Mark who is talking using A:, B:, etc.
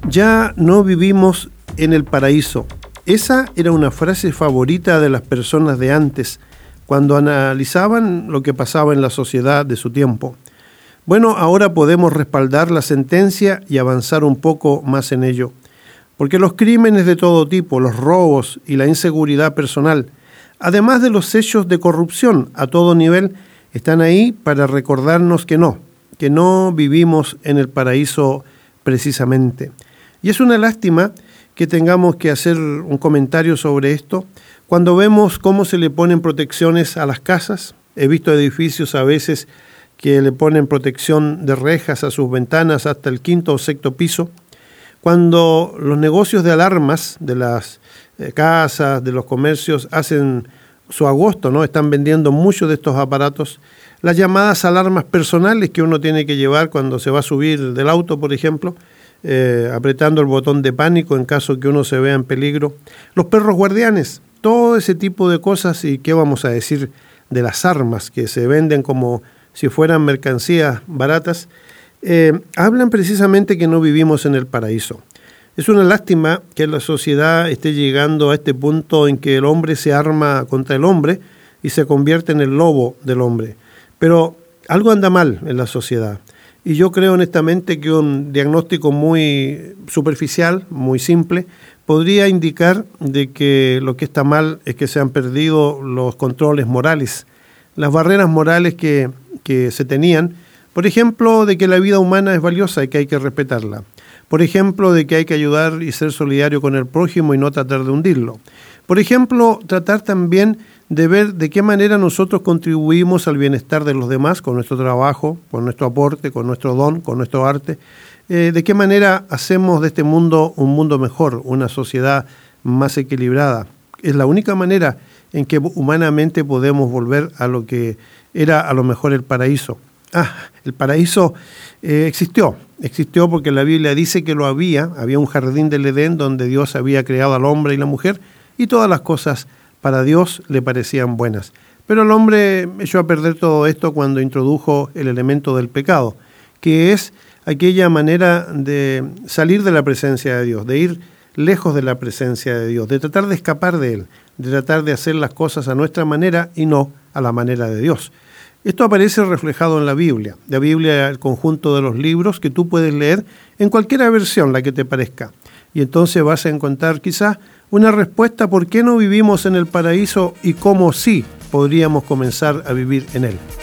A: Ya no vivimos en el paraíso. Esa era una frase favorita de las personas de antes, cuando analizaban lo que pasaba en la sociedad de su tiempo. Bueno, ahora podemos respaldar la sentencia y avanzar un poco más en ello, porque los crímenes de todo tipo, los robos y la inseguridad personal, además de los hechos de corrupción a todo nivel, están ahí para recordarnos que no vivimos en el paraíso precisamente. Y es una lástima que tengamos que hacer un comentario sobre esto cuando vemos cómo se le ponen protecciones a las casas. He visto edificios a veces que le ponen protección de rejas a sus ventanas hasta el 5º o 6º piso. Cuando los negocios de alarmas de las casas, de los comercios, hacen su agosto, ¿no? Están vendiendo muchos de estos aparatos. Las llamadas alarmas personales que uno tiene que llevar cuando se va a subir del auto, por ejemplo, apretando el botón de pánico en caso que uno se vea en peligro. Los perros guardianes, todo ese tipo de cosas. ¿Y qué vamos a decir de las armas que se venden como si fueran mercancías baratas? Hablan precisamente que no vivimos en el paraíso. Es una lástima que la sociedad esté llegando a este punto en que el hombre se arma contra el hombre y se convierte en el lobo del hombre. Pero algo anda mal en la sociedad. Y yo creo honestamente que un diagnóstico muy superficial, muy simple, podría indicar de que lo que está mal es que se han perdido los controles morales, las barreras morales que se tenían. Por ejemplo, de que la vida humana es valiosa y que hay que respetarla. Por ejemplo, de que hay que ayudar y ser solidario con el prójimo y no tratar de hundirlo. Por ejemplo, tratar también de ver de qué manera nosotros contribuimos al bienestar de los demás con nuestro trabajo, con nuestro aporte, con nuestro don, con nuestro arte. De qué manera hacemos de este mundo un mundo mejor, una sociedad más equilibrada. Es la única manera en que humanamente podemos volver a lo que era a lo mejor el paraíso. El paraíso existió porque la Biblia dice que lo había un jardín del Edén donde Dios había creado al hombre y la mujer y todas las cosas para Dios le parecían buenas. Pero el hombre echó a perder todo esto cuando introdujo el elemento del pecado, que es aquella manera de salir de la presencia de Dios, de ir lejos de la presencia de Dios, de tratar de escapar de Él, de tratar de hacer las cosas a nuestra manera y no a la manera de Dios. Esto aparece reflejado en la Biblia. La Biblia es el conjunto de los libros que tú puedes leer en cualquier versión, la que te parezca. Y entonces vas a encontrar quizás una respuesta por qué no vivimos en el paraíso y cómo sí podríamos comenzar a vivir en él.